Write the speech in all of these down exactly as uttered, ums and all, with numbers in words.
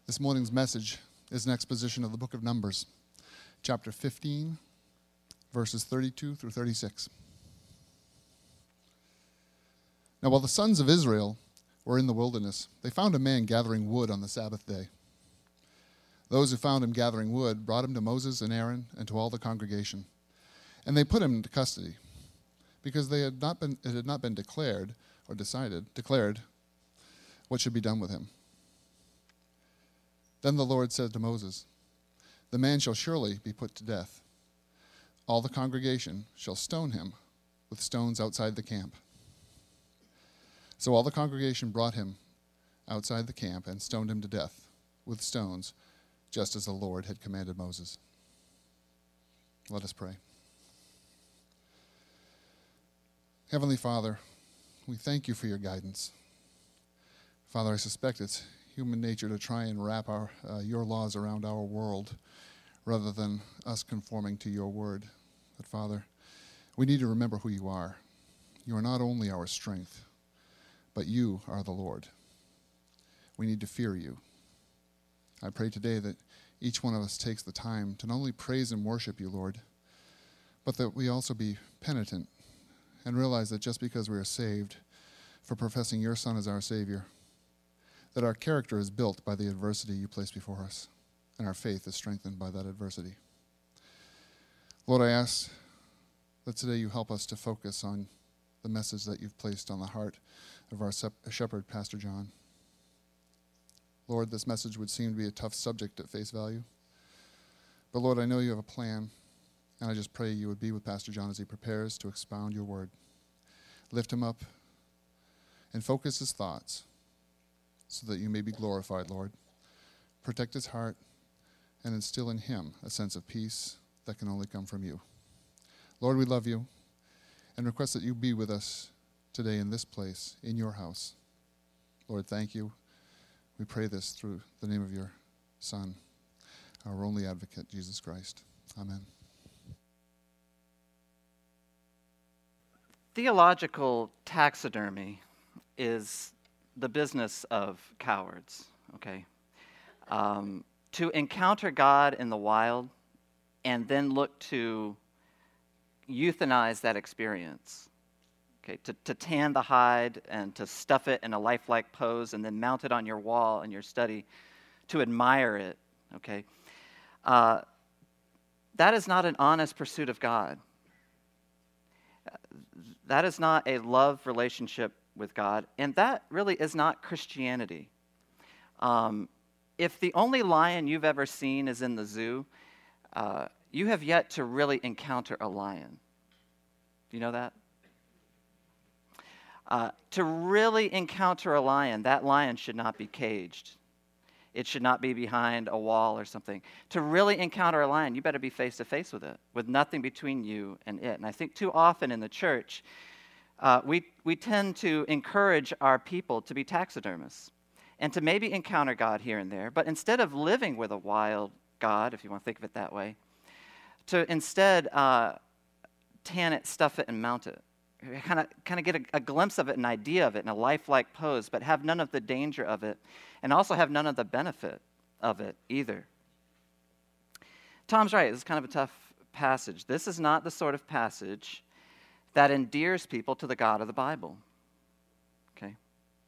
This morning's message is an exposition of the book of Numbers, chapter fifteen, verses thirty-two through thirty-six. Now, while the sons of Israel were in the wilderness, they found a man gathering wood on the Sabbath day. Those who found him gathering wood brought him to Moses and Aaron and to all the congregation, and they put him into custody, because they had not been, it had not been declared or decided, declared what should be done with him. Then the Lord said to Moses, "The man shall surely be put to death. All the congregation shall stone him with stones outside the camp." So all the congregation brought him outside the camp and stoned him to death with stones, just as the Lord had commanded Moses. Let us pray. Heavenly Father, we thank you for your guidance. Father, I suspect it's human nature to try and wrap our uh, your laws around our world rather than us conforming to your word. But Father, we need to remember who you are. You are not only our strength, but you are the Lord. We need to fear you. I pray today that each one of us takes the time to not only praise and worship you, Lord, but that we also be penitent and realize that just because we are saved for professing your Son as our Savior, that our character is built by the adversity you place before us, and our faith is strengthened by that adversity. Lord, I ask that today you help us to focus on the message that you've placed on the heart of our shepherd, Pastor John. Lord, this message would seem to be a tough subject at face value, but Lord, I know you have a plan, and I just pray you would be with Pastor John as he prepares to expound your word. Lift him up and focus his thoughts so that you may be glorified, Lord. Protect his heart and instill in him a sense of peace that can only come from you. Lord, we love you and request that you be with us today in this place, in your house. Lord, thank you. We pray this through the name of your Son, our only advocate, Jesus Christ. Amen. Theological taxidermy is the business of cowards, okay? Um, to encounter God in the wild and then look to euthanize that experience, okay? To, to tan the hide and to stuff it in a lifelike pose and then mount it on your wall in your study to admire it, okay? Uh, that is not an honest pursuit of God. That is not a love relationship with God, and that really is not Christianity. Um, if the only lion you've ever seen is in the zoo, uh, you have yet to really encounter a lion. Do you know that? Uh, to really encounter a lion, that lion should not be caged. It should not be behind a wall or something. To really encounter a lion, you better be face to face with it, with nothing between you and it. And I think too often in the church, Uh, we, we tend to encourage our people to be taxidermists and to maybe encounter God here and there, but instead of living with a wild God, if you want to think of it that way, to instead uh, tan it, stuff it, and mount it. Kind of kind of get a, a glimpse of it, an idea of it, in a lifelike pose, but have none of the danger of it, and also have none of the benefit of it either. Tom's right, this is kind of a tough passage. This is not the sort of passage that endears people to the God of the Bible, okay?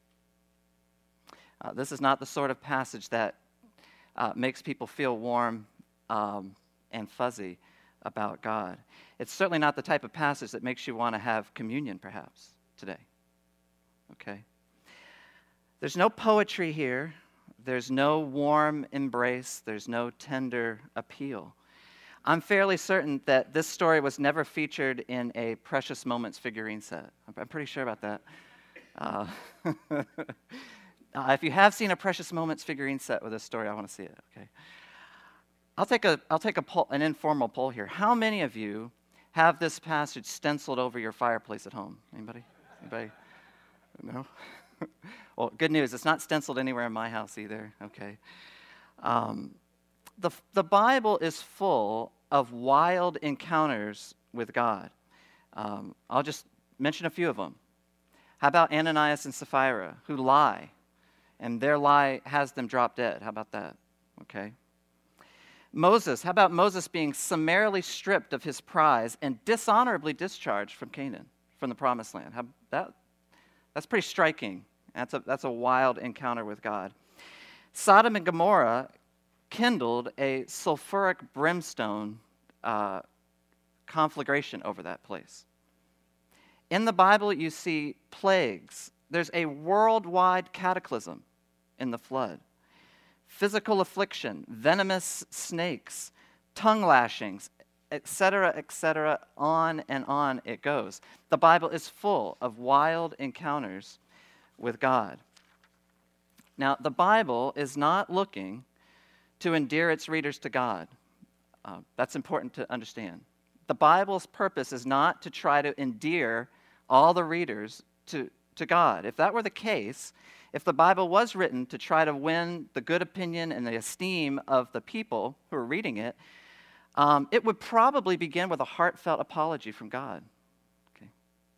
Uh, this is not the sort of passage that uh, makes people feel warm um, and fuzzy about God. It's certainly not the type of passage that makes you want to have communion, perhaps, today, okay? There's no poetry here. There's no warm embrace. There's no tender appeal. I'm fairly certain that this story was never featured in a Precious Moments figurine set. I'm pretty sure about that. Uh, uh, if you have seen a Precious Moments figurine set with this story, I want to see it. Okay. I'll take a I'll take a poll, an informal poll here. How many of you have this passage stenciled over your fireplace at home? Anybody? Anybody? No. Well, good news. It's not stenciled anywhere in my house either. Okay. Um, the the Bible is full of wild encounters with God. Um, I'll just mention a few of them. How about Ananias and Sapphira, who lie and their lie has them drop dead. How about that? Okay. Moses, how about Moses being summarily stripped of his prize and dishonorably discharged from Canaan, from the promised land? How, that, that's pretty striking. That's a, that's a wild encounter with God. Sodom and Gomorrah kindled a sulfuric brimstone uh, conflagration over that place. In the Bible, you see plagues. There's a worldwide cataclysm in the flood. Physical affliction, venomous snakes, tongue lashings, et cetera, et cetera, on and on it goes. The Bible is full of wild encounters with God. Now, the Bible is not looking to endear its readers to God. Uh, that's important to understand. The Bible's purpose is not to try to endear all the readers to, to God. If that were the case, if the Bible was written to try to win the good opinion and the esteem of the people who are reading it, um, it would probably begin with a heartfelt apology from God. Okay.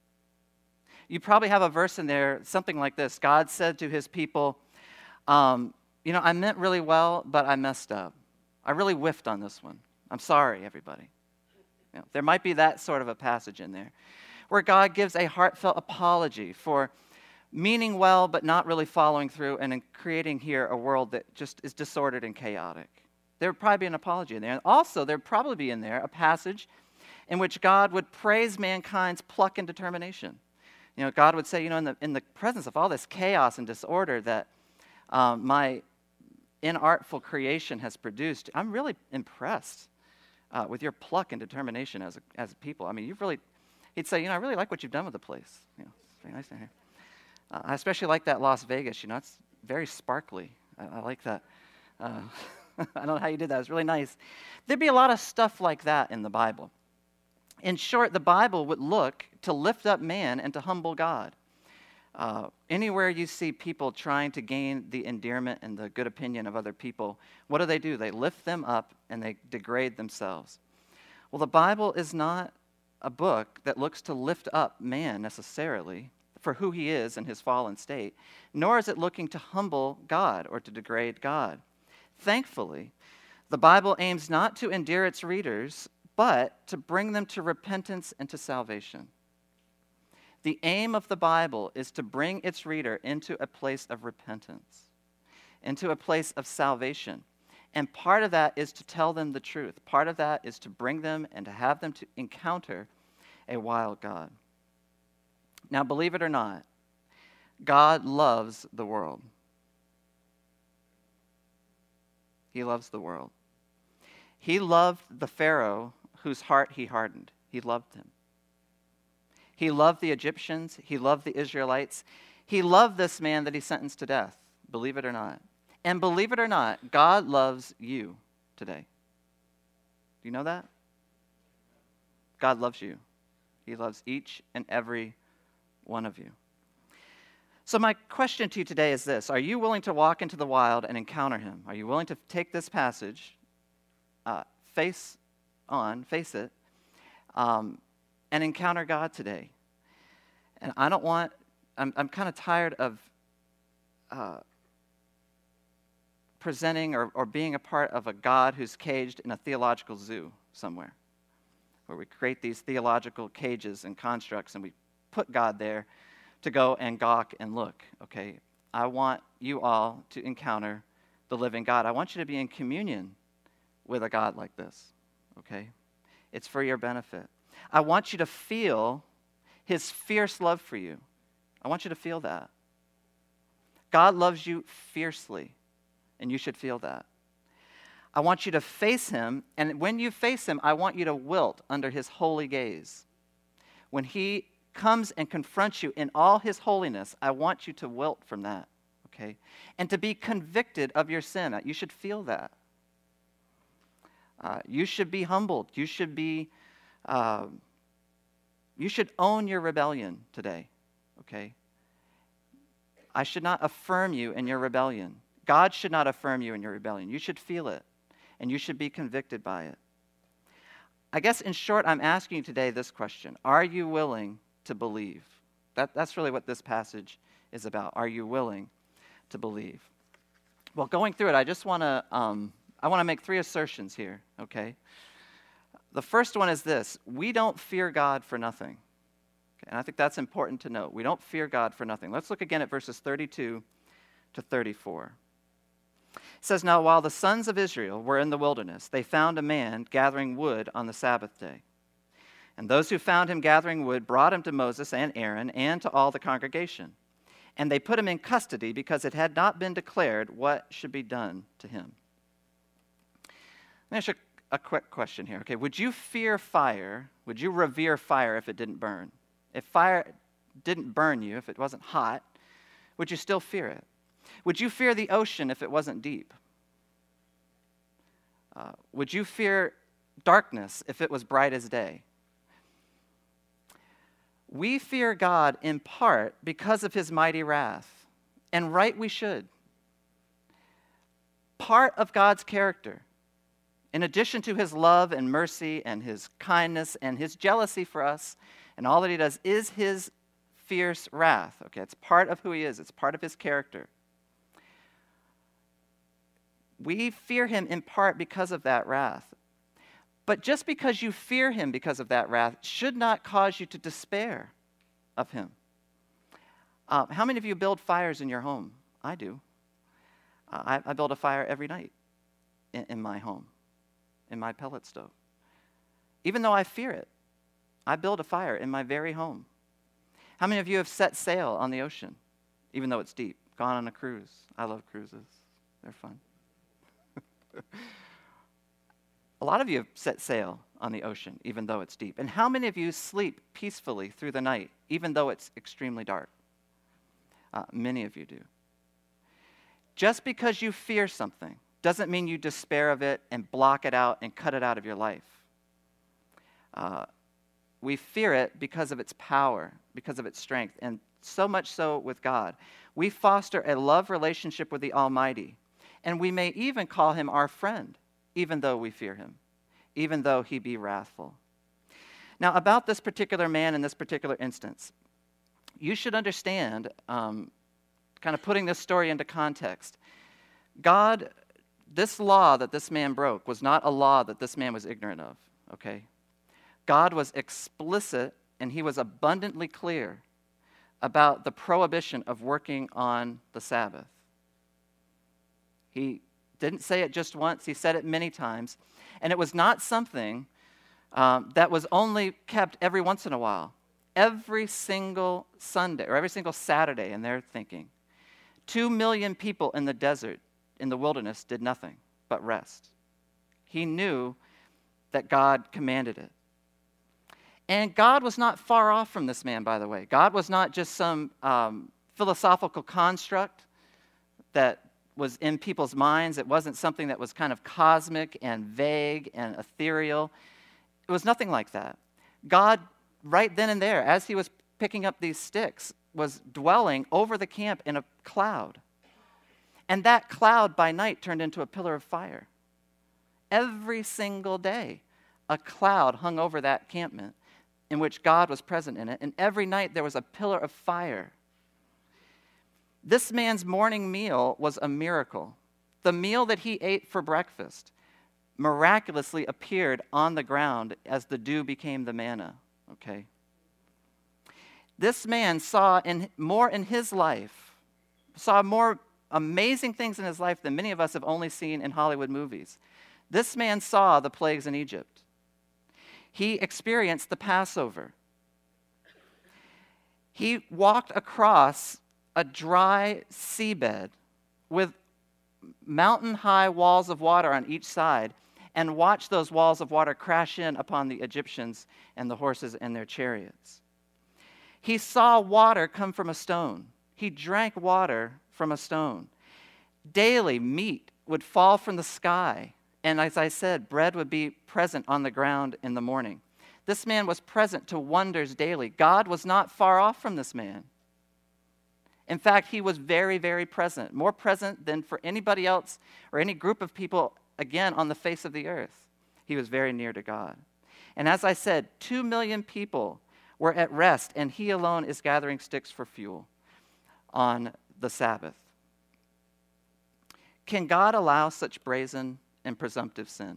You probably have a verse in there, something like this. God said to his people, um, you know, I meant really well, but I messed up. I really whiffed on this one. I'm sorry, everybody. You know, there might be that sort of a passage in there where God gives a heartfelt apology for meaning well, but not really following through and in creating here a world that just is disordered and chaotic. There would probably be an apology in there. And also, there would probably be in there a passage in which God would praise mankind's pluck and determination. You know, God would say, you know, in the, in the presence of all this chaos and disorder that um, my inartful creation has produced, I'm really impressed uh, with your pluck and determination as a, as a people. I mean, you've really, he'd say, you know, I really like what you've done with the place. You know, it's very nice in here. Uh, I especially like that Las Vegas. You know, it's very sparkly. I, I like that. Uh, I don't know how you did that. It's really nice. There'd be a lot of stuff like that in the Bible. In short, the Bible would look to lift up man and to humble God. Uh, anywhere you see people trying to gain the endearment and the good opinion of other people, what do they do? They lift them up and they degrade themselves. Well, the Bible is not a book that looks to lift up man necessarily for who he is in his fallen state, nor is it looking to humble God or to degrade God. Thankfully, the Bible aims not to endear its readers, but to bring them to repentance and to salvation. The aim of the Bible is to bring its reader into a place of repentance, into a place of salvation. And part of that is to tell them the truth. Part of that is to bring them and to have them to encounter a wild God. Now, believe it or not, God loves the world. He loves the world. He loved the Pharaoh whose heart he hardened. He loved him. He loved the Egyptians. He loved the Israelites. He loved this man that he sentenced to death, believe it or not. And believe it or not, God loves you today. Do you know that? God loves you. He loves each and every one of you. So my question to you today is this. Are you willing to walk into the wild and encounter him? Are you willing to take this passage, uh, face on, face it, um, and encounter God today? And I don't want, I'm, I'm kind of tired of uh, presenting or, or being a part of a God who's caged in a theological zoo somewhere, where we create these theological cages and constructs and we put God there to go and gawk and look, okay? I want you all to encounter the living God. I want you to be in communion with a God like this, okay? It's for your benefit. I want you to feel his fierce love for you. I want you to feel that. God loves you fiercely, and you should feel that. I want you to face him, and when you face him, I want you to wilt under his holy gaze. When he comes and confronts you in all his holiness, I want you to wilt from that, okay? And to be convicted of your sin. You should feel that. Uh, you should be humbled. You should be, uh, you should own your rebellion today, okay? I should not affirm you in your rebellion. God should not affirm you in your rebellion. You should feel it, and you should be convicted by it. I guess, in short, I'm asking you today this question. Are you willing to believe? That, that's really what this passage is about. Are you willing to believe? Well, going through it, I just want to um, I want to make three assertions here, okay? The first one is this: we don't fear God for nothing. Okay, and I think that's important to note. We don't fear God for nothing. Let's look again at verses thirty-two to thirty-four. It says, "Now while the sons of Israel were in the wilderness, they found a man gathering wood on the Sabbath day. And those who found him gathering wood brought him to Moses and Aaron and to all the congregation. And they put him in custody because it had not been declared what should be done to him." Let me ask you a quick question here. Okay, would you fear fire? Would you revere fire if it didn't burn? If fire didn't burn you, if it wasn't hot, would you still fear it? Would you fear the ocean if it wasn't deep? Uh, would you fear darkness if it was bright as day? We fear God in part because of his mighty wrath, and right we should. Part of God's character, in addition to his love and mercy and his kindness and his jealousy for us and all that he does, is his fierce wrath. Okay, it's part of who he is. It's part of his character. We fear him in part because of that wrath. But just because you fear him because of that wrath should not cause you to despair of him. Uh, how many of you build fires in your home? I do. Uh, I, I build a fire every night in, in my home, in my pellet stove. Even though I fear it, I build a fire in my very home. How many of you have set sail on the ocean, even though it's deep? Gone on a cruise? I love cruises. They're fun. A lot of you have set sail on the ocean, even though it's deep. And how many of you sleep peacefully through the night, even though it's extremely dark? Uh, many of you do. Just because you fear something doesn't mean you despair of it and block it out and cut it out of your life. Uh, we fear it because of its power, because of its strength, and so much so with God. We foster a love relationship with the Almighty, and we may even call him our friend, even though we fear him, even though he be wrathful. Now, about this particular man in this particular instance, you should understand, um, kind of putting this story into context, God, this law that this man broke was not a law that this man was ignorant of, okay? God was explicit and he was abundantly clear about the prohibition of working on the Sabbath. He didn't say it just once, he said it many times. And it was not something um, that was only kept every once in a while. Every single Sunday, or every single Saturday in their thinking, two million people in the desert, in the wilderness, did nothing but rest. He knew that God commanded it. And God was not far off from this man, by the way. God was not just some um, philosophical construct that was in people's minds. It wasn't something that was kind of cosmic and vague and ethereal. It was nothing like that. God, right then and there, as he was picking up these sticks, was dwelling over the camp in a cloud. And that cloud by night turned into a pillar of fire. Every single day, a cloud hung over that campment in which God was present in it. And every night there was a pillar of fire. This man's morning meal was a miracle. The meal that he ate for breakfast miraculously appeared on the ground as the dew became the manna, okay? This man saw in, more in his life, saw more amazing things in his life than many of us have only seen in Hollywood movies. This man saw the plagues in Egypt. He experienced the Passover. He walked across a dry seabed with mountain-high walls of water on each side and watched those walls of water crash in upon the Egyptians and the horses and their chariots. He saw water come from a stone. He drank water from a stone. Daily, meat would fall from the sky, and as I said, bread would be present on the ground in the morning. This man was present to wonders daily. God was not far off from this man. In fact, he was very, very present, more present than for anybody else or any group of people, again, on the face of the earth. He was very near to God. And as I said, two million people were at rest, and he alone is gathering sticks for fuel on the Sabbath. Can God allow such brazen and presumptive sin?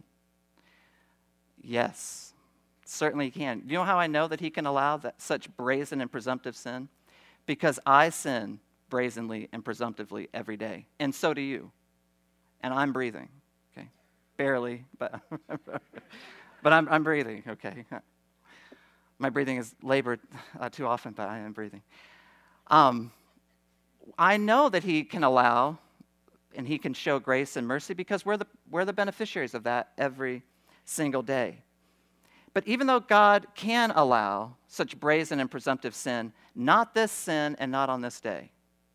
Yes, certainly he can. You know how I know that he can allow that such brazen and presumptive sin? Because I sin brazenly and presumptively every day, and so do you. And I'm breathing, okay? Barely, but but I'm I'm breathing, okay? My breathing is labored uh, too often, but I am breathing. Um, I know that he can allow and he can show grace and mercy because we're the, we're the beneficiaries of that every single day. But even though God can allow such brazen and presumptive sin, not this sin and not on this day.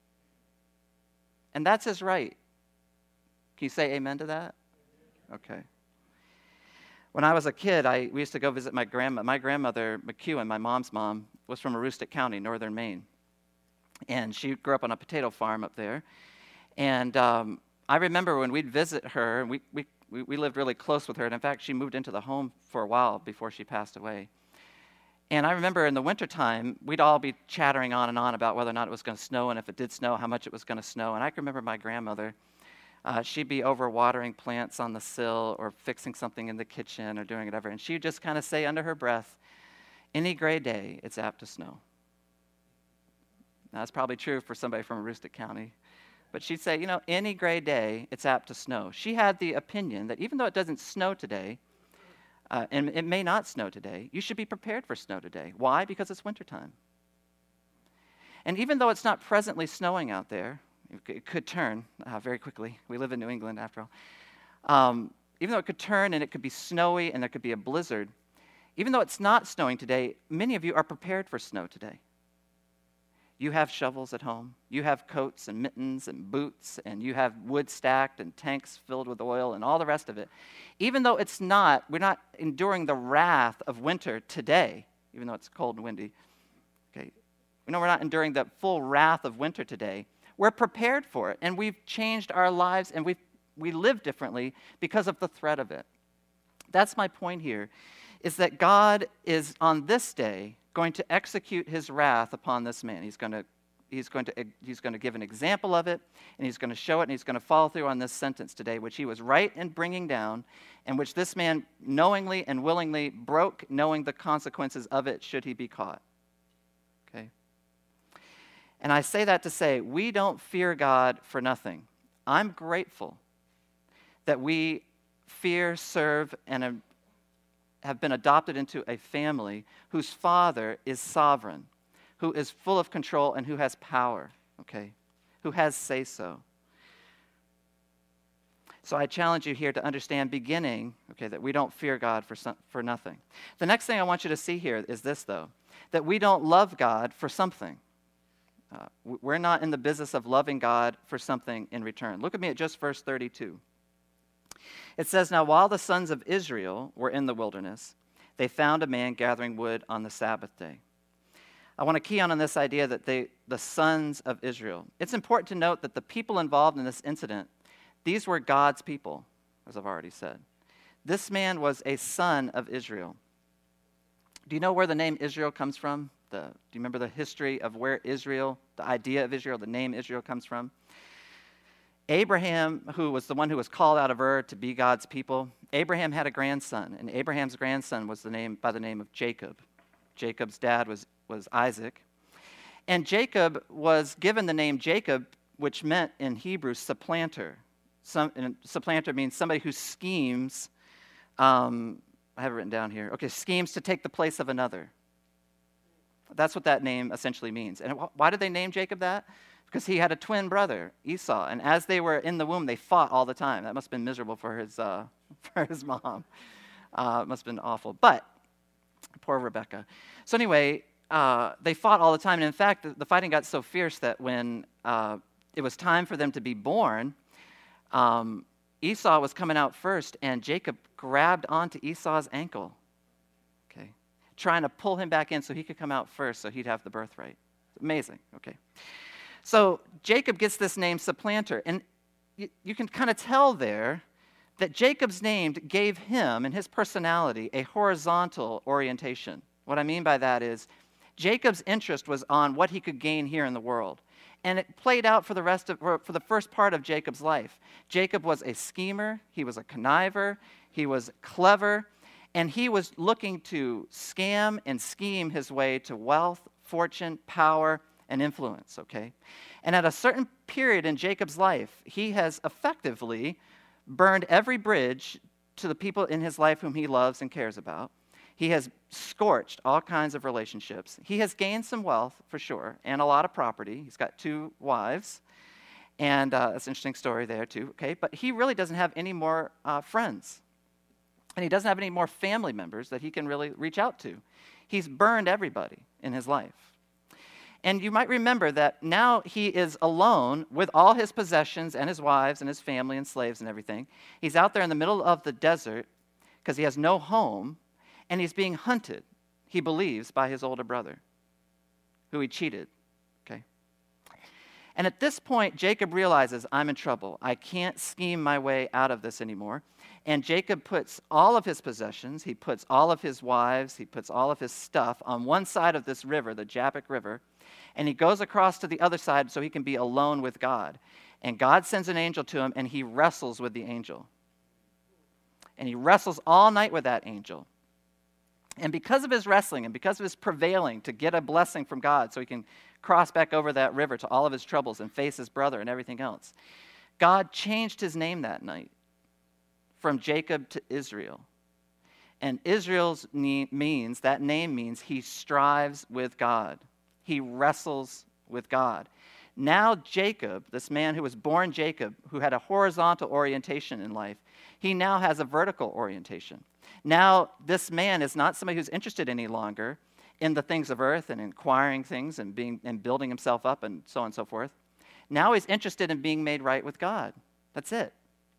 And that's his right. Can you say amen to that? Okay. When I was a kid, I, we used to go visit my grandma. My grandmother, McEwen, my mom's mom, was from Aroostook County, northern Maine. And she grew up on a potato farm up there. And um, I remember when we'd visit her, and we, we, we lived really close with her. And in fact, she moved into the home for a while before she passed away. And I remember in the wintertime, we'd all be chattering on and on about whether or not it was going to snow, and if it did snow, how much it was going to snow. And I can remember my grandmother, uh, she'd be over watering plants on the sill or fixing something in the kitchen or doing whatever. And she'd just kind of say under her breath, any gray day, it's apt to snow. Now, that's probably true for somebody from Aroostook County. But she'd say, you know, any gray day, it's apt to snow. She had the opinion that even though it doesn't snow today, uh, and it may not snow today, you should be prepared for snow today. Why? Because it's wintertime. And even though it's not presently snowing out there, it could turn uh, very quickly. We live in New England, after all. Um, even though it could turn and it could be snowy and there could be a blizzard, even though it's not snowing today, many of you are prepared for snow today. You have shovels at home. You have coats and mittens and boots, and you have wood stacked and tanks filled with oil and all the rest of it. Even though it's not, we're not enduring the wrath of winter today, even though it's cold and windy. Okay, we know we're not enduring the full wrath of winter today. We're prepared for it, and we've changed our lives, and we we live differently because of the threat of it. That's my point here, is that God is on this day going to execute his wrath upon this man. He's going to, he's going to, he's going to give an example of it, and he's going to show it, and he's going to follow through on this sentence today, which he was right in bringing down, and which this man knowingly and willingly broke, knowing the consequences of it should he be caught. Okay? And I say that to say, we don't fear God for nothing. I'm grateful that we fear, serve, and have been adopted into a family whose father is sovereign, who is full of control and who has power, okay, who has say-so. So I challenge you here to understand, beginning, okay, that we don't fear God for, some, for nothing. The next thing I want you to see here is this, though, that we don't love God for something. Uh, we're not in the business of loving God for something in return. Look at me at just verse thirty-two. It says, now while the sons of Israel were in the wilderness, they found a man gathering wood on the Sabbath day. I want to key on on this idea that they, the sons of Israel. It's important to note that the people involved in this incident, these were God's people, as I've already said. This man was a son of Israel. Do you know where the name Israel comes from? The, do you remember the history of where Israel, the idea of Israel, the name Israel comes from? Abraham, who was the one who was called out of Ur to be God's people, Abraham had a grandson, and Abraham's grandson was the name by the name of Jacob. Jacob's dad was, was Isaac. And Jacob was given the name Jacob, which meant in Hebrew supplanter. Some, and supplanter means somebody who schemes, um, I have it written down here, okay, schemes to take the place of another. That's what that name essentially means. And why did they name Jacob that? Because he had a twin brother, Esau, and as they were in the womb, they fought all the time. That must have been miserable for his uh, for his mom. Uh, it must have been awful. But poor Rebecca. So anyway, uh, they fought all the time, and in fact, the, the fighting got so fierce that when uh, it was time for them to be born, um, Esau was coming out first, and Jacob grabbed onto Esau's ankle, okay, trying to pull him back in so he could come out first, so he'd have the birthright. Amazing. Okay. So Jacob gets this name supplanter, and you, you can kind of tell there that Jacob's name gave him and his personality a horizontal orientation. What I mean by that is Jacob's interest was on what he could gain here in the world, And it played out for the rest of, for the first part of Jacob's life. Jacob was a schemer, he was a conniver, he was clever, and he was looking to scam and scheme his way to wealth, fortune, power, and influence, okay? And at a certain period in Jacob's life, he has effectively burned every bridge to the people in his life whom he loves and cares about. He has scorched all kinds of relationships. He has gained some wealth, for sure, and a lot of property. He's got two wives, and uh, that's an interesting story there, too, okay? But he really doesn't have any more uh, friends, and he doesn't have any more family members that he can really reach out to. He's burned everybody in his life. And you might remember that now he is alone with all his possessions and his wives and his family and slaves and everything. He's out there in the middle of the desert because he has no home, and he's being hunted, he believes, by his older brother, who he cheated, okay? And at this point, Jacob realizes, I'm in trouble. I can't scheme my way out of this anymore. And Jacob puts all of his possessions, he puts all of his wives, he puts all of his stuff on one side of this river, the Jabbok River, and he goes across to the other side so he can be alone with God. And God sends an angel to him, and he wrestles with the angel. And he wrestles all night with that angel. And because of his wrestling and because of his prevailing to get a blessing from God so he can cross back over that river to all of his troubles and face his brother and everything else, God changed his name that night from Jacob to Israel. And Israel's ne- means, that name means he strives with God. He wrestles with God. Now Jacob, this man who was born Jacob, who had a horizontal orientation in life, he now has a vertical orientation. Now this man is not somebody who's interested any longer in the things of earth and acquiring things and being and building himself up and so on and so forth. Now he's interested in being made right with God. That's it.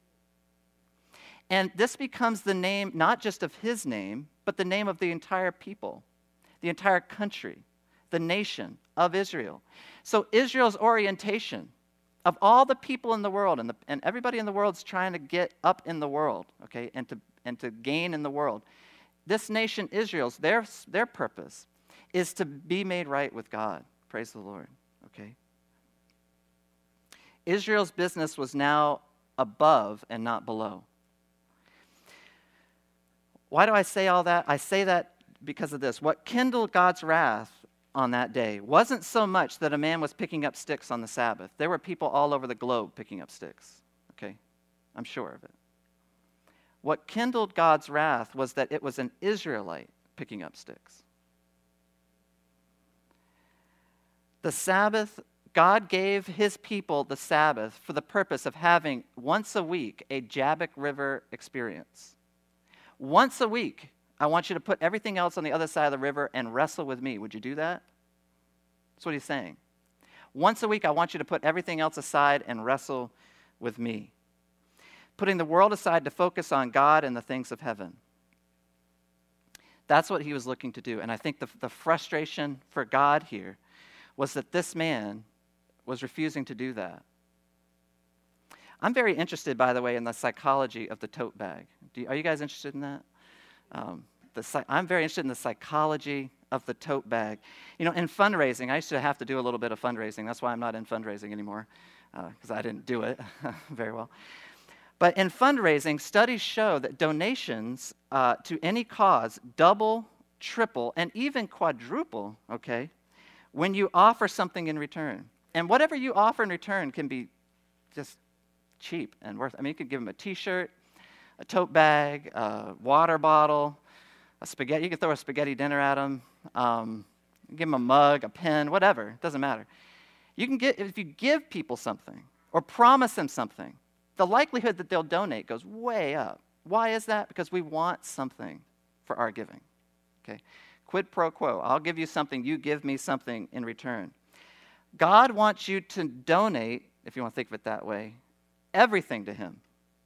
And this becomes the name, not just of his name, but the name of the entire people, the entire country, the nation of Israel. So Israel's orientation of all the people in the world, and, the, and everybody in the world's trying to get up in the world, okay, and to and to gain in the world. This nation, Israel's, their, their purpose is to be made right with God. Praise the Lord, okay? Israel's business was now above and not below. Why do I say all that? I say that because of this. What kindled God's wrath on that day wasn't so much that a man was picking up sticks on the Sabbath. There were people all over the globe picking up sticks, okay? I'm sure of it. What kindled God's wrath was that it was an Israelite picking up sticks. The Sabbath, God gave his people the Sabbath for the purpose of having once a week a Jabbok River experience. Once a week, I want you to put everything else on the other side of the river and wrestle with me. Would you do that? That's what he's saying. Once a week, I want you to put everything else aside and wrestle with me. Putting the world aside to focus on God and the things of heaven. That's what he was looking to do. And I think the, the frustration for God here was that this man was refusing to do that. I'm very interested, by the way, in the psychology of the tote bag. Do you, are you guys interested in that? Um, the, I'm very interested in the psychology of the tote bag. You know, in fundraising, I used to have to do a little bit of fundraising. That's why I'm not in fundraising anymore, because uh, I didn't do it very well. But in fundraising, studies show that donations uh, to any cause double, triple, and even quadruple, okay, when you offer something in return. And whatever you offer in return can be just cheap and worth. I mean, you could give them a T-shirt, a tote bag, a water bottle, a spaghetti. You could throw a spaghetti dinner at them. Um, give them a mug, a pen, whatever. It doesn't matter. You can get if you give people something or promise them something, the likelihood that they'll donate goes way up. Why is that? Because we want something for our giving. Okay, quid pro quo. I'll give you something. You give me something in return. God wants you to donate, if you want to think of it that way, everything to him.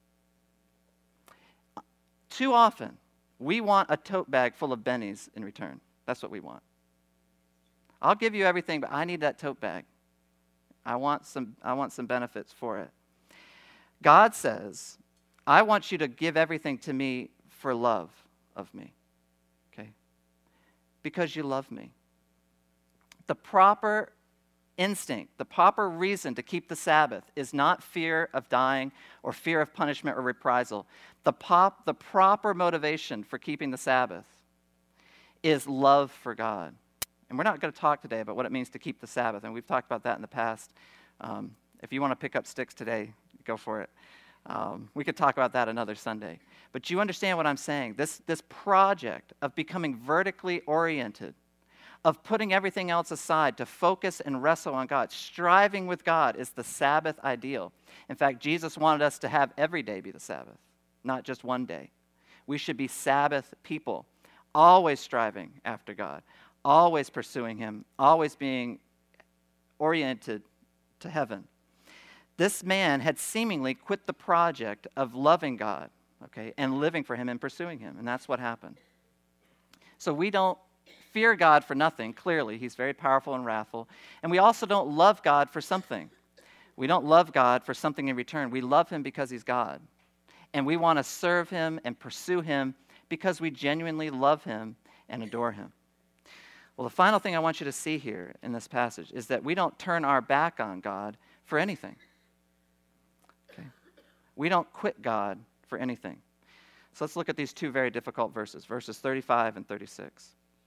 Too often, we want a tote bag full of bennies in return. That's what we want. I'll give you everything, but I need that tote bag. I want some, I want some benefits for it. God says, I want you to give everything to me for love of me, okay? Because you love me. The proper instinct, the proper reason to keep the Sabbath is not fear of dying or fear of punishment or reprisal. The, pop, the proper motivation for keeping the Sabbath is love for God. And we're not going to talk today about what it means to keep the Sabbath, and we've talked about that in the past. Um, if you want to pick up sticks today, go for it. Um, we could talk about that another Sunday. But you understand what I'm saying? This, this project of becoming vertically oriented, of putting everything else aside to focus and wrestle on God, striving with God, is the Sabbath ideal. In fact, Jesus wanted us to have every day be the Sabbath, not just one day. We should be Sabbath people, always striving after God, always pursuing Him, always being oriented to heaven. This man had seemingly quit the project of loving God, okay, and living for Him and pursuing Him, and that's what happened. So we don't fear God for nothing, clearly. He's very powerful and wrathful. And we also don't love God for something. We don't love God for something in return. We love Him because He's God. And we want to serve Him and pursue Him because we genuinely love Him and adore Him. Well, the final thing I want you to see here in this passage is that we don't turn our back on God for anything. Okay? We don't quit God for anything. So let's look at these two very difficult verses, verses thirty-five and thirty-six.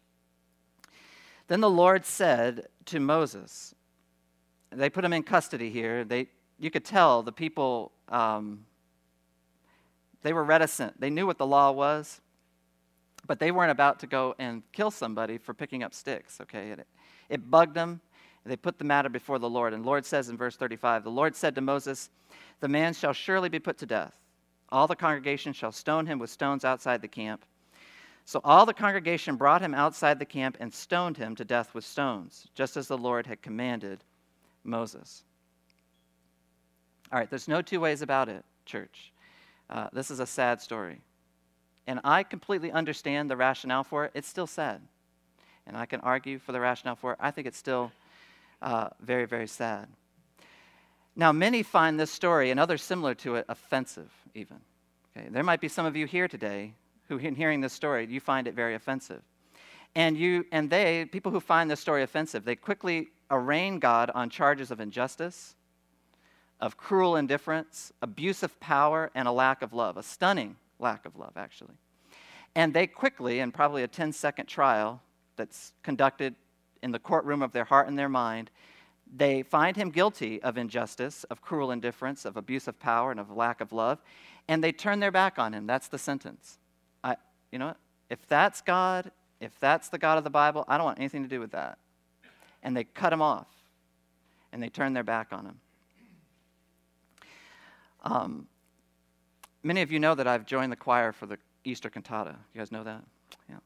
Then the Lord said to Moses, they put him in custody here. They, you could tell the people, um, they were reticent. They knew what the law was, but they weren't about to go and kill somebody for picking up sticks, okay? It, it bugged them. They put the matter before the Lord. And the Lord says in verse thirty-five, the Lord said to Moses, the man shall surely be put to death. All the congregation shall stone him with stones outside the camp. So all the congregation brought him outside the camp and stoned him to death with stones, just as the Lord had commanded Moses. All right, there's no two ways about it, church. Uh, this is a sad story. And I completely understand the rationale for it. It's still sad. And I can argue for the rationale for it. I think it's still uh, very, very sad. Now, many find this story and others similar to it offensive, even. Okay, there might be some of you here today who, in hearing this story, you find it very offensive. And you and they, people who find this story offensive, they quickly arraign God on charges of injustice, of cruel indifference, abuse of power, and a lack of love, a stunning lack of love, actually. And they quickly, in probably a ten-second trial that's conducted in the courtroom of their heart and their mind, they find him guilty of injustice, of cruel indifference, of abuse of power, and of lack of love, and they turn their back on him. That's the sentence. I, you know what? If that's God, if that's the God of the Bible, I don't want anything to do with that. And they cut him off, and they turn their back on him. Um, many of you know that I've joined the choir for the Easter cantata. You guys know that? Yeah.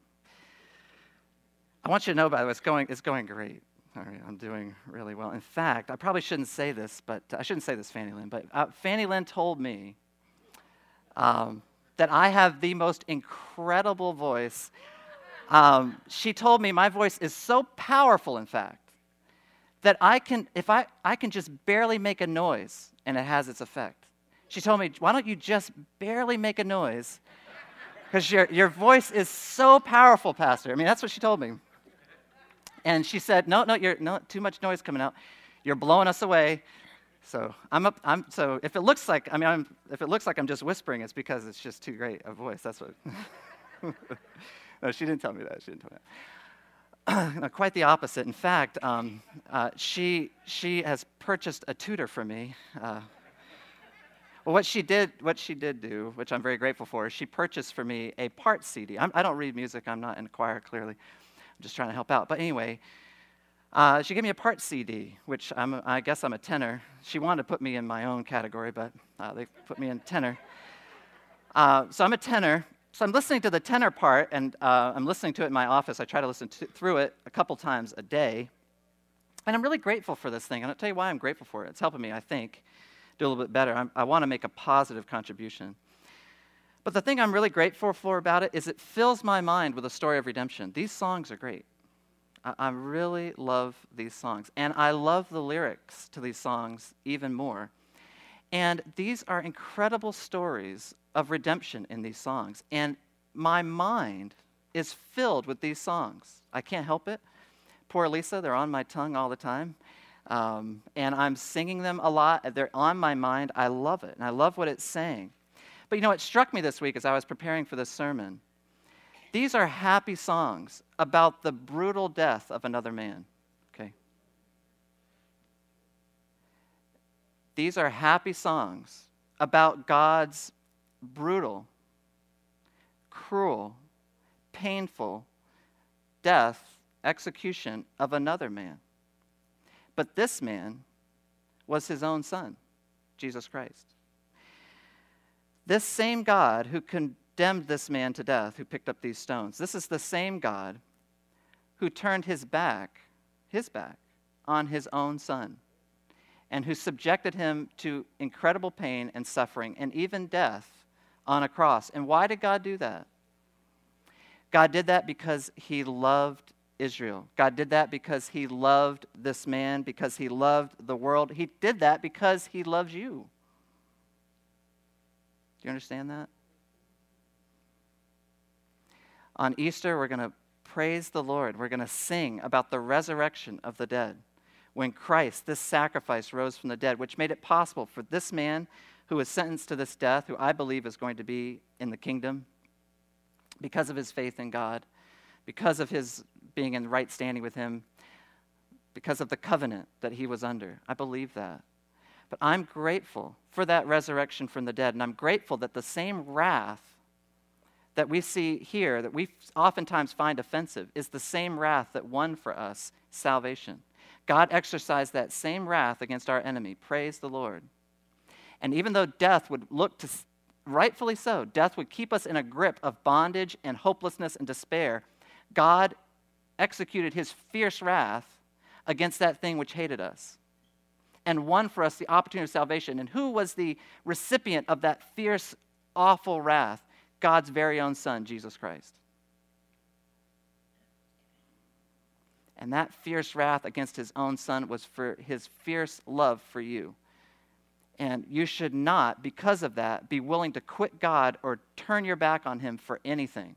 I want you to know, by the way, it's going, it's going great. All right, I'm doing really well. In fact, I probably shouldn't say this, but I shouldn't say this, Fanny Lynn, but uh, Fanny Lynn told me um, that I have the most incredible voice. Um, she told me my voice is so powerful, in fact, that I can, if I, I can just barely make a noise, and it has its effect. She told me, why don't you just barely make a noise? Because your, your voice is so powerful, Pastor. I mean, that's what she told me. And she said, no, no, you're no too much noise coming out. You're blowing us away. So I'm up. I'm so if it looks like I mean I'm, if it looks like I'm just whispering, it's because it's just too great a voice. That's what. No, she didn't tell me that. She didn't tell me that. No, quite the opposite. In fact, um, uh, she she has purchased a tutor for me. Uh, well, what she did, what she did do, which I'm very grateful for, is she purchased for me a part C D. I'm, I don't read music. I'm not in a choir, clearly. I'm just trying to help out. But anyway, uh, she gave me a part C D, which I'm, a, I guess I'm a tenor. She wanted to put me in my own category, but uh, they put me in tenor. Uh, so I'm a tenor. So I'm listening to the tenor part, and uh, I'm listening to it in my office. I try to listen to, through it a couple times a day. And I'm really grateful for this thing. And I'll tell you why I'm grateful for it. It's helping me, I think, do a little bit better. I'm, I want to make a positive contribution. But the thing I'm really grateful for about it is it fills my mind with a story of redemption. These songs are great. I, I really love these songs. And I love the lyrics to these songs even more. And these are incredible stories of redemption in these songs. And my mind is filled with these songs. I can't help it. Poor Lisa, they're on my tongue all the time. Um, and I'm singing them a lot. They're on my mind. I love it, and I love what it's saying. But you know, it struck me this week as I was preparing for this sermon. These are happy songs about the brutal death of another man, okay? These are happy songs about God's brutal, cruel, painful death, execution of another man. But this man was his own son, Jesus Christ. This same God who condemned this man to death, who picked up these stones, this is the same God who turned his back, his back, on his own son, and who subjected him to incredible pain and suffering and even death on a cross. And why did God do that? God did that because he loved Israel. God did that because he loved this man, because he loved the world. He did that because he loves you. Do you understand that? On Easter, we're going to praise the Lord. We're going to sing about the resurrection of the dead. When Christ, this sacrifice, rose from the dead, which made it possible for this man who was sentenced to this death, who I believe is going to be in the kingdom because of his faith in God, because of his being in right standing with him, because of the covenant that he was under. I believe that. But I'm grateful for that resurrection from the dead, and I'm grateful that the same wrath that we see here, that we oftentimes find offensive, is the same wrath that won for us salvation. God exercised that same wrath against our enemy. Praise the Lord. And even though death would look to, rightfully so, death would keep us in a grip of bondage and hopelessness and despair, God executed his fierce wrath against that thing which hated us and won for us the opportunity of salvation. And who was the recipient of that fierce, awful wrath? God's very own Son, Jesus Christ. And that fierce wrath against his own Son was for his fierce love for you. And you should not, because of that, be willing to quit God or turn your back on him for anything.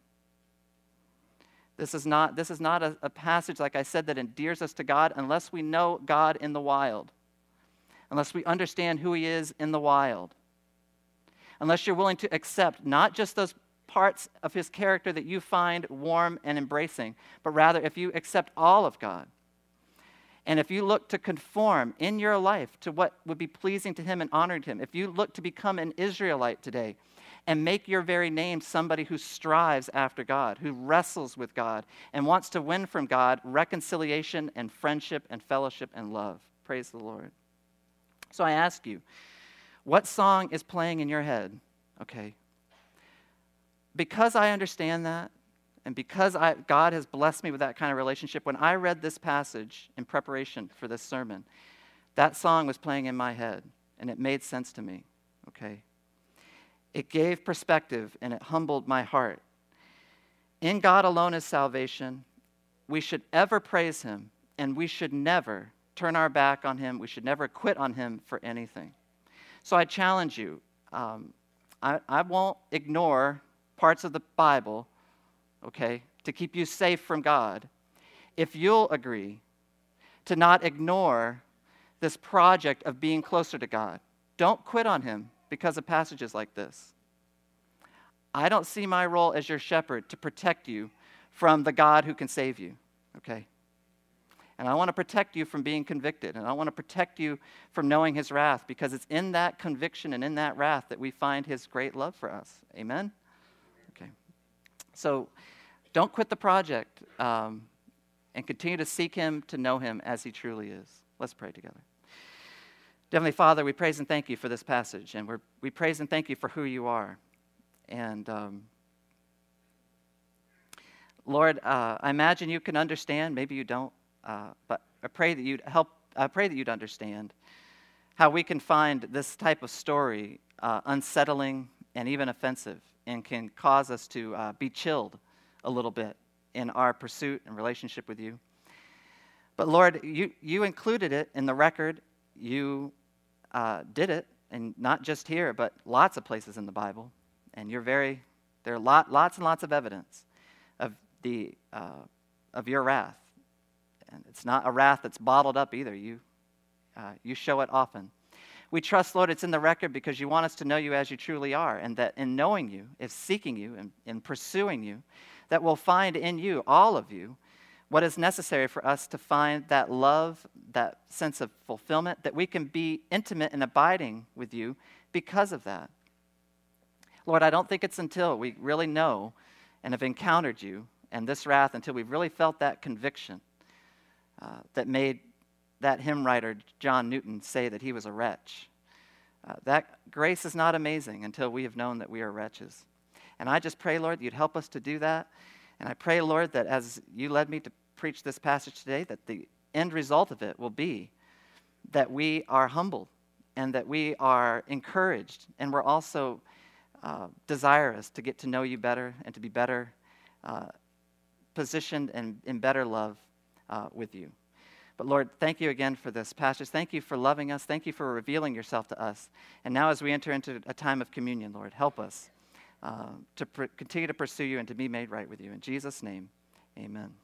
This is not, this is not a, a passage, like I said, that endears us to God unless we know God in the wild, unless we understand who he is in the wild, unless you're willing to accept not just those parts of his character that you find warm and embracing, but rather if you accept all of God. And if you look to conform in your life to what would be pleasing to him and honoring to him, if you look to become an Israelite today and make your very name somebody who strives after God, who wrestles with God, and wants to win from God reconciliation and friendship and fellowship and love. Praise the Lord. So I ask you, what song is playing in your head? Okay. Because I understand that, and because I, God has blessed me with that kind of relationship, when I read this passage in preparation for this sermon, that song was playing in my head, and it made sense to me, okay? It gave perspective, and it humbled my heart. In God alone is salvation. We should ever praise him, and we should never turn our back on him. We should never quit on him for anything. So I challenge you. Um, I, I won't ignore parts of the Bible, okay, to keep you safe from God, if you'll agree to not ignore this project of being closer to God. Don't quit on him because of passages like this. I don't see my role as your shepherd to protect you from the God who can save you, okay? And I want to protect you from being convicted, and I want to protect you from knowing his wrath, because it's in that conviction and in that wrath that we find his great love for us. Amen? Okay. So don't quit the project, um, and continue to seek him, to know him as he truly is. Let's pray together. Heavenly Father, we praise and thank you for this passage, and we're, we praise and thank you for who you are. And um, Lord, uh, I imagine you can understand, maybe you don't, uh, but I pray that you'd help, I pray that you'd understand how we can find this type of story uh, unsettling and even offensive, and can cause us to uh, be chilled a little bit in our pursuit and relationship with you. But Lord, you, you included it in the record. You uh, did it, and not just here, but lots of places in the Bible. And you're very, there are lot, lots and lots of evidence of the uh, of your wrath. And it's not a wrath that's bottled up either. You uh, you show it often. We trust, Lord, it's in the record because you want us to know you as you truly are, and that in knowing you, if seeking you and in pursuing you, that we'll find in you, all of you, what is necessary for us to find that love, that sense of fulfillment, that we can be intimate and abiding with you because of that. Lord, I don't think it's until we really know and have encountered you and this wrath, until we've really felt that conviction uh, that made that hymn writer, John Newton, say that he was a wretch. Uh, that grace is not amazing until we have known that we are wretches. And I just pray, Lord, that you'd help us to do that. And I pray, Lord, that as you led me to preach this passage today, that the end result of it will be that we are humbled and that we are encouraged, and we're also uh, desirous to get to know you better and to be better uh, positioned and in better love uh, with you. But Lord, thank you again for this passage. Thank you for loving us. Thank you for revealing yourself to us. And now as we enter into a time of communion, Lord, help us uh, to pr- continue to pursue you and to be made right with you. In Jesus' name, amen.